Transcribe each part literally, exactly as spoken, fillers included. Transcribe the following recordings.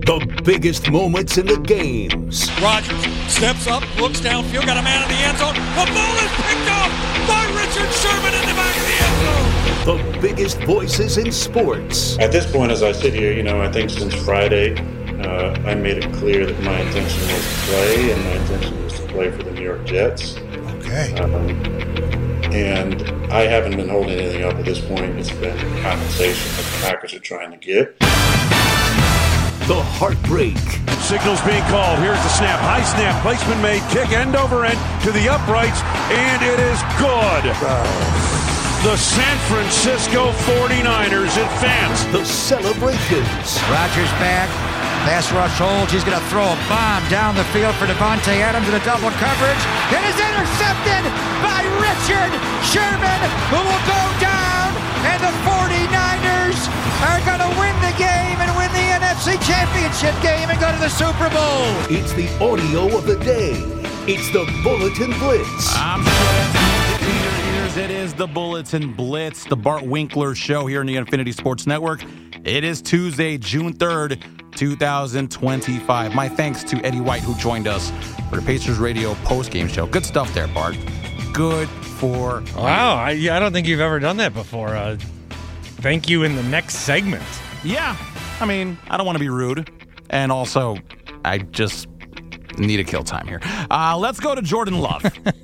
The biggest moments in the games. Rodgers steps up, looks downfield, got a man in the end zone. The ball is picked up by Richard Sherman in the back of the end zone. The biggest voices in sports. At this point, as I sit here, you know, I think since Friday, uh, I made it clear that my intention was to play, and my intention was to play for the New York Jets. Okay. Um, and I haven't been holding anything up at this point. It's been compensation that the Packers are trying to get. The heartbreak. Signals being called. Here's the snap. High snap. Placement made. Kick end over end to the uprights. And it is good. The San Francisco forty-niners advance. The celebrations. Rodgers back. Pass rush holds. He's going to throw a bomb down the field for Devontae Adams in a double coverage. It is intercepted by Richard Sherman, who will go down. And the forty-niners are going to win the game and win the N F C Championship game and go to the Super Bowl. It's the audio of the day. It's the Bulletin Blitz. I'm sure in your ears. It is the Bulletin Blitz, the Bart Winkler Show here on the Infinity Sports Network. It is Tuesday, June third, twenty twenty-five. My thanks to Eddie White, who joined us for the Pacers Radio postgame show. Good stuff there, Bart. Good for... Wow, I, I don't think you've ever done that before. Uh, thank you in the next segment. Yeah, I mean, I don't want to be rude. And also, I just need to kill time here. Uh, let's go to Jordan Love.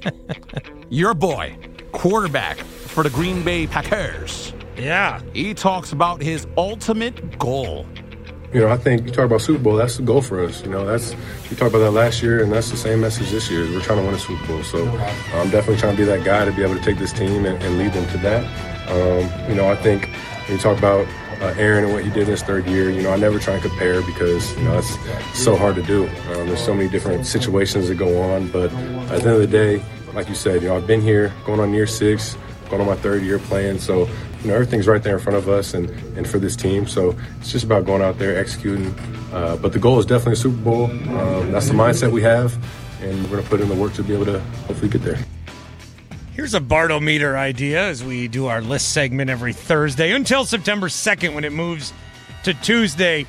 Your boy, quarterback for the Green Bay Packers. Yeah. He talks about his ultimate goal. You know, I think you talk about Super Bowl, that's the goal for us. You know, that's we talked about that last year, and that's the same message this year. We're trying to win a Super Bowl. So I'm definitely trying to be that guy to be able to take this team and, and lead them to that. Um, you know, I think when you talk about uh, Aaron and what he did in his third year, you know, I never try and compare because, you know, it's so hard to do. Um, there's so many different situations that go on. But at the end of the day, like you said, you know, I've been here going on year six, going on my third year playing. So, you know, everything's right there in front of us and, and for this team. So it's just about going out there, executing. Uh, but the goal is definitely a Super Bowl. Um, that's the mindset we have, and we're going to put in the work to be able to hopefully get there. Here's a Bartometer idea as we do our list segment every Thursday until September second when it moves to Tuesday.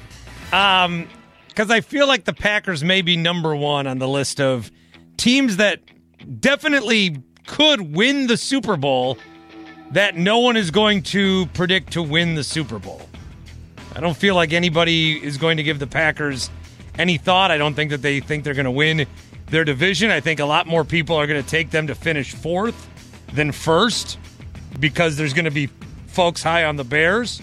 Um, because I feel like the Packers may be number one on the list of teams that definitely could win the Super Bowl that no one is going to predict to win the Super Bowl. I don't feel like anybody is going to give the Packers any thought. I don't think that they think they're going to win their division. I think a lot more people are going to take them to finish fourth than first because there's going to be folks high on the Bears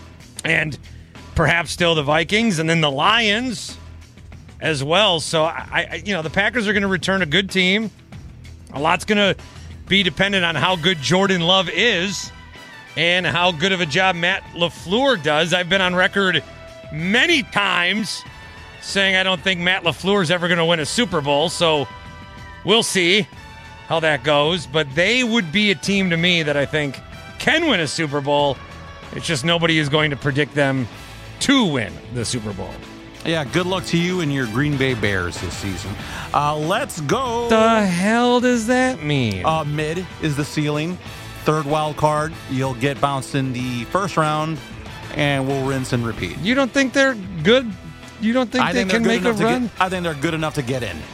and perhaps still the Vikings and then the Lions as well. So, I, I you know, the Packers are going to return a good team. A lot's going to be dependent on how good Jordan Love is and how good of a job Matt LaFleur does. I've been on record many times saying I don't think Matt LaFleur is ever going to win a Super Bowl, so we'll see how that goes. But they would be a team to me that I think can win a Super Bowl. It's just nobody is going to predict them to win the Super Bowl. Yeah, good luck to you and your Green Bay Bears this season. Uh, let's go. The hell does that mean? Uh, mid is the ceiling. Third wild card, you'll get bounced in the first round, and we'll rinse and repeat. You don't think they're good? You don't think I they think can make a run? Get, I think they're good enough to get in.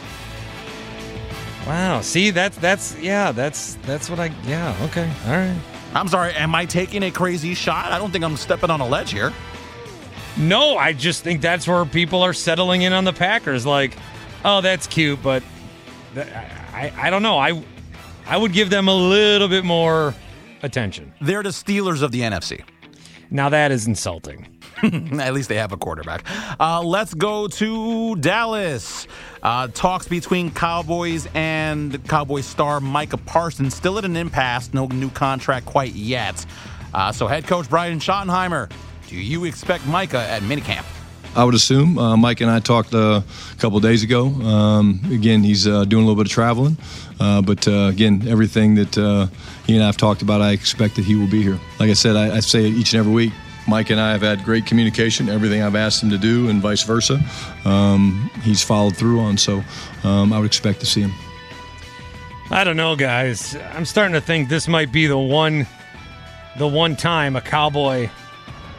Wow. See, that's that's yeah, that's that's what I yeah. Okay. All right. I'm sorry. Am I taking a crazy shot? I don't think I'm stepping on a ledge here. No, I just think that's where people are settling in on the Packers. Like, oh, that's cute, but th- I, I, I don't know. I, I would give them a little bit more attention. They're the Steelers of the N F C. Now that is insulting. At least they have a quarterback. Uh, let's go to Dallas. Uh, talks between Cowboys and Cowboys star Micah Parsons still at an impasse. No new contract quite yet. Uh, so head coach Brian Schottenheimer, do you expect Micah at minicamp? I would assume. Uh, Mike and I talked uh, a couple of days ago. Um, again, he's uh, doing a little bit of traveling. Uh, but, uh, again, everything that uh, he and I have talked about, I expect that he will be here. Like I said, I, I say it each and every week. Mike and I have had great communication, everything I've asked him to do and vice versa. Um, he's followed through on, so um, I would expect to see him. I don't know, guys. I'm starting to think this might be the one, the one time a Cowboy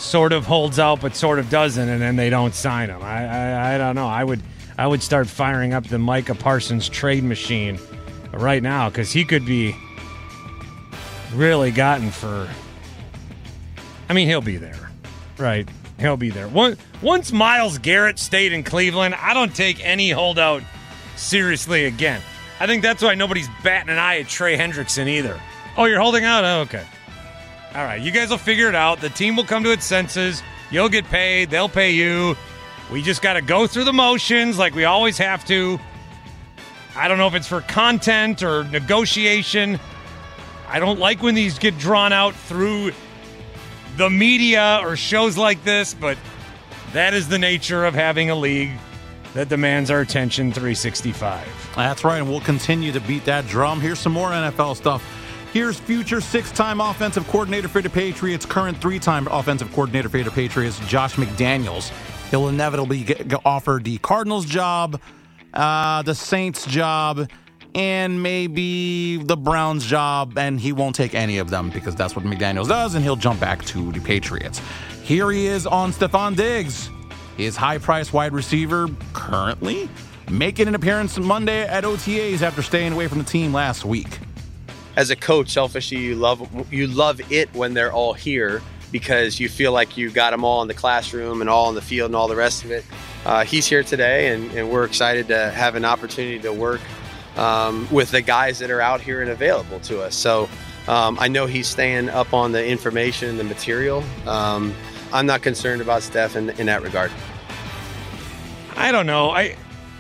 sort of holds out but sort of doesn't, and then they don't sign him. I, I I don't know. I would I would start firing up the Micah Parsons trade machine right now, because he could be really gotten for. I mean, he'll be there, right? He'll be there. Once Myles Garrett stayed in Cleveland, I don't take any holdout seriously again. I think that's why nobody's batting an eye at Trey Hendrickson either. Oh, you're holding out? Oh, okay. All right, you guys will figure it out. The team will come to its senses. You'll get paid. They'll pay you. We just got to go through the motions like we always have to. I don't know if it's for content or negotiation. I don't like when these get drawn out through the media or shows like this, but that is the nature of having a league that demands our attention three sixty-five. That's right, and we'll continue to beat that drum. Here's some more N F L stuff. Here's future six-time offensive coordinator for the Patriots, current three-time offensive coordinator for the Patriots, Josh McDaniels. He'll inevitably get, get offered the Cardinals job, uh, the Saints job, and maybe the Browns job, and he won't take any of them because that's what McDaniels does, and he'll jump back to the Patriots. Here he is on Stephon Diggs, his high-priced wide receiver currently making an appearance Monday at O T As after staying away from the team last week. As a coach, selfishly, you love you love it when they're all here because you feel like you got them all in the classroom and all in the field and all the rest of it. Uh, he's here today, and, and we're excited to have an opportunity to work um, with the guys that are out here and available to us. So um, I know he's staying up on the information and the material. Um, I'm not concerned about Steph in, in that regard. I don't know. I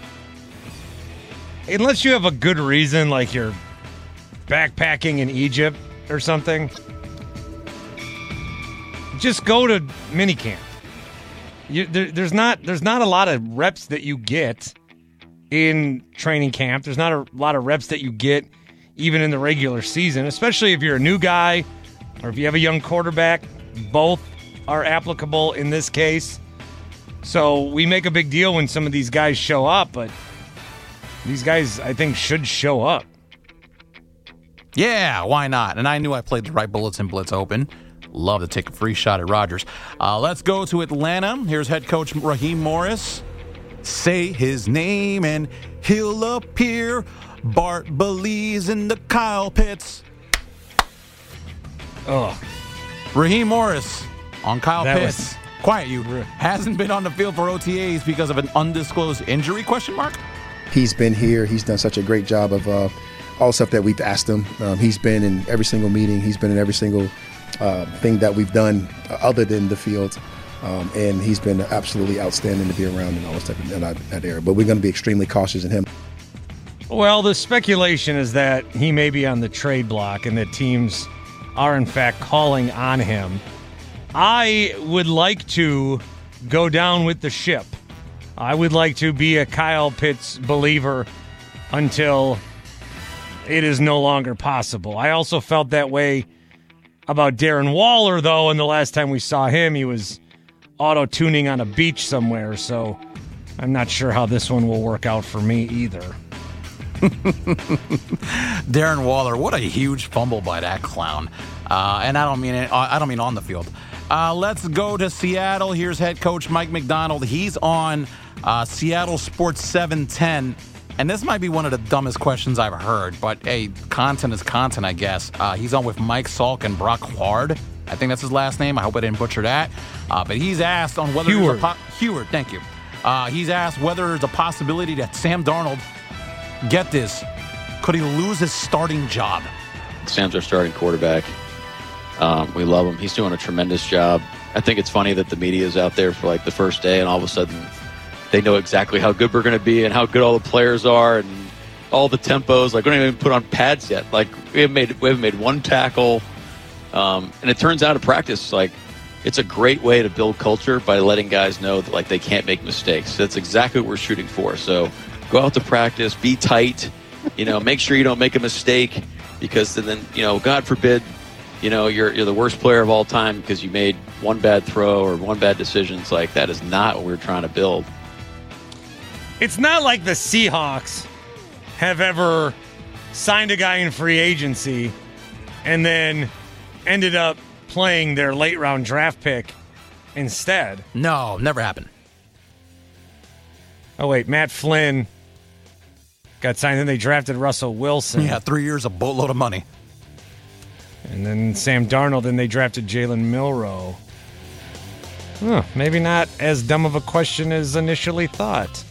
unless you have a good reason, like you're backpacking in Egypt or something, just go to minicamp. You, there, there's not there's not a lot of reps that you get in training camp. There's not a lot of reps that you get even in the regular season, especially if you're a new guy or if you have a young quarterback. Both are applicable in this case. So we make a big deal when some of these guys show up, but these guys, I think, should show up. Yeah, why not? And I knew I played the right Bulletin Blitz open. Love to take a free shot at Rodgers. Uh, let's go to Atlanta. Here's head coach Raheem Morris. Say his name and he'll appear. Bart believes in the Kyle Pitts. Oh, Raheem Morris on Kyle That Pitts. was- Quiet you. Hasn't been on the field for O T As because of an undisclosed injury, question mark? He's been here. He's done such a great job of uh, all the stuff that we've asked him. Um, he's been in every single meeting. He's been in every single uh, thing that we've done uh, other than the field. Um, and he's been absolutely outstanding to be around in all this type of in that, that area. But we're going to be extremely cautious in him. well, the speculation is that he may be on the trade block and that teams are, in fact, calling on him. I would like to go down with the ship. I would like to be a Kyle Pitts believer until it is no longer possible. I also felt that way about Darren Waller, though, and the last time we saw him, he was auto-tuning on a beach somewhere, so I'm not sure how this one will work out for me either. Darren Waller, what a huge fumble by that clown. Uh, and I don't mean it, I don't mean on the field. Uh, let's go to Seattle. Here's head coach Mike Macdonald. He's on uh, Seattle Sports seven ten. And this might be one of the dumbest questions I've heard, but hey, content is content, I guess. Uh, he's on with Mike Salk and Brock Huard. I think that's his last name. I hope I didn't butcher that. Uh, but he's asked on whether Huard. there's a po- Huard, thank you. Uh, he's asked whether there's a possibility that Sam Darnold, get this, could he lose his starting job? Sam's our starting quarterback. Um, we love him. He's doing a tremendous job. I think it's funny that the media is out there for like the first day and all of a sudden they know exactly how good we're going to be and how good all the players are and all the tempos. Like we don't even put on pads yet. Like we haven't made, we haven't made one tackle. Um, and it turns out in practice, like it's a great way to build culture by letting guys know that like they can't make mistakes. That's exactly what we're shooting for. So go out to practice, be tight, you know, make sure you don't make a mistake because then, you know, God forbid, you know, you're you're the worst player of all time because you made one bad throw or one bad decision. It's like that is not what we're trying to build. It's not like the Seahawks have ever signed a guy in free agency and then ended up playing their late round draft pick instead. No, never happened. Oh, wait, Matt Flynn got signed. Then they drafted Russell Wilson. Yeah, three years, a boatload of money. And then Sam Darnold. Then they drafted Jalen Milroe. Huh, maybe not as dumb of a question as initially thought.